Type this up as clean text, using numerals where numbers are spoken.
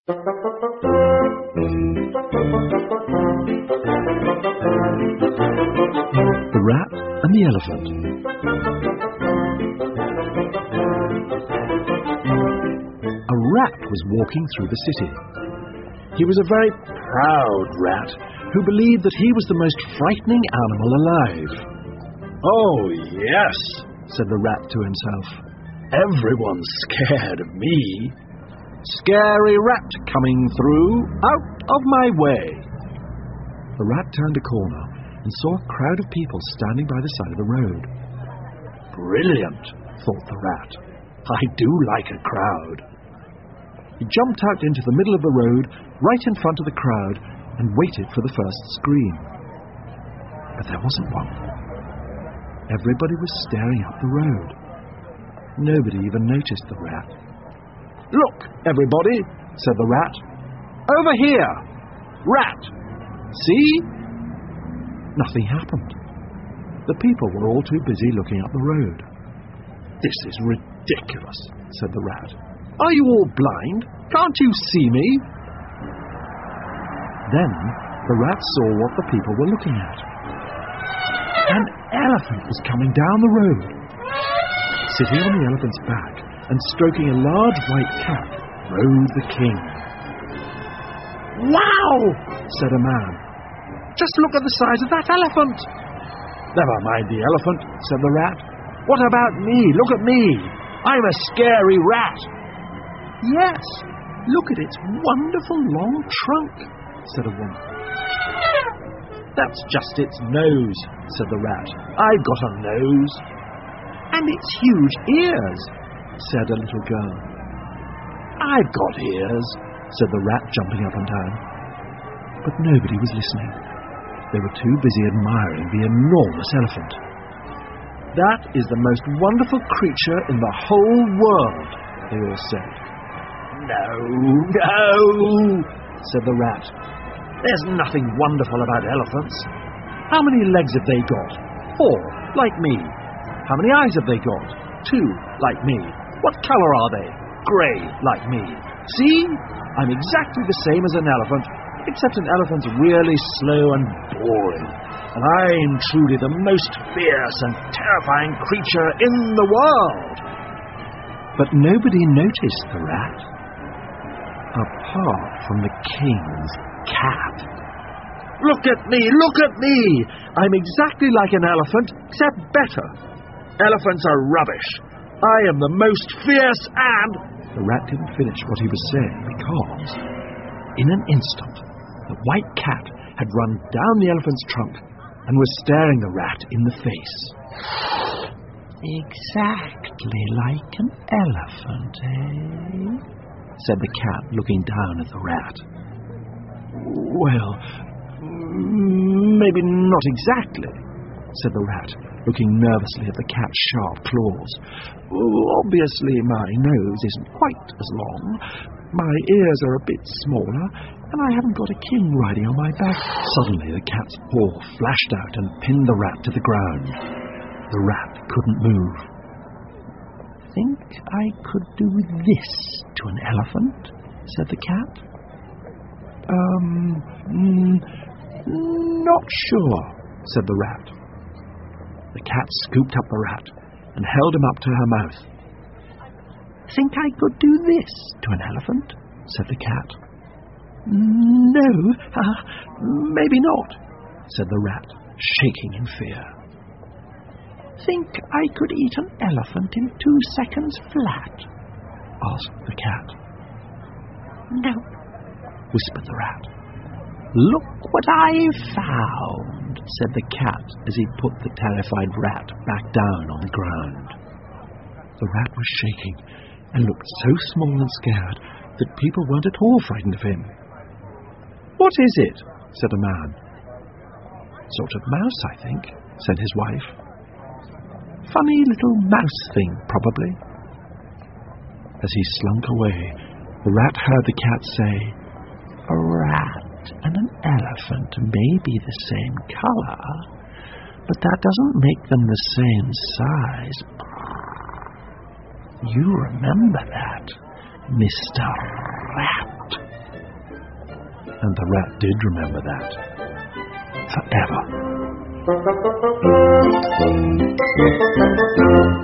The Rat and the Elephant. A rat was walking through the city. He was a very proud rat who believed that he was the most frightening animal alive. "Oh, yes," said the rat to himself. "Everyone's scared of me. Scary rat coming through, out of my way." The rat turned a corner and saw a crowd of people standing by the side of the road. "Brilliant," thought the rat. "I do like a crowd." He jumped out into the middle of the road, right in front of the crowd, and waited for the first scream. But there wasn't one. Everybody was staring up the road. Nobody even noticed the rat. "Look, everybody," said the rat. "Over here! Rat! See?" Nothing happened. The people were all too busy looking up the road. "This is ridiculous," said the rat. "Are you all blind? Can't you see me?" Then the rat saw what the people were looking at. An elephant was coming down the road. Sitting on the elephant's back and stroking a large white cat rode the king. "Wow!" said a man. "Just look at the size of that elephant." "Never mind the elephant," said the rat. "What about me? Look at me. I'm a scary rat." "Yes, look at its wonderful long trunk," said a woman. "That's just its nose," said the rat. "I've got a nose." "And its huge ears," said a little girl. "I've got ears," said the rat, jumping up and down. But nobody was listening. They were too busy admiring the enormous elephant. "That is the most wonderful creature in the whole world," they all said. No, said the rat. "There's nothing wonderful about elephants. How many legs have they got? 4, like me. How many eyes have they got? 2, like me. What colour are they? Grey, like me. See? I'm exactly the same as an elephant, except an elephant's really slow and boring. And I'm truly the most fierce and terrifying creature in the world." But nobody noticed the rat, apart from the king's cat. "Look at me! Look at me! I'm exactly like an elephant, except better. Elephants are rubbish. I am the most fierce and..." The rat didn't finish what he was saying because, in an instant, the white cat had run down the elephant's trunk and was staring the rat in the face. "Exactly like an elephant, eh?" said the cat, looking down at the rat. "Well, maybe not exactly," said the rat, looking nervously at the cat's sharp claws. "Obviously my nose isn't quite as long, my ears are a bit smaller, and I haven't got a king riding on my back." Suddenly the cat's paw flashed out and pinned the rat to the ground. The rat couldn't move. "Think I could do this to an elephant?" said the cat. Not sure," said the rat. The cat scooped up the rat and held him up to her mouth. "Think I could do this to an elephant?" said the cat. No, maybe not," said the rat, shaking in fear. "Think I could eat an elephant in 2 seconds flat?" asked the cat. "No," whispered the rat. "Look what I've found," said the cat as he put the terrified rat back down on the ground. The rat was shaking and looked so small and scared that people weren't at all frightened of him. "What is it?" said a man. "Sort of mouse, I think," said his wife. "Funny little mouse thing, probably." As he slunk away, the rat heard the cat say, "A rat and an elephant may be the same colour, but that doesn't make them the same size. You remember that, Mr. Rat?" And the rat did remember that. Forever.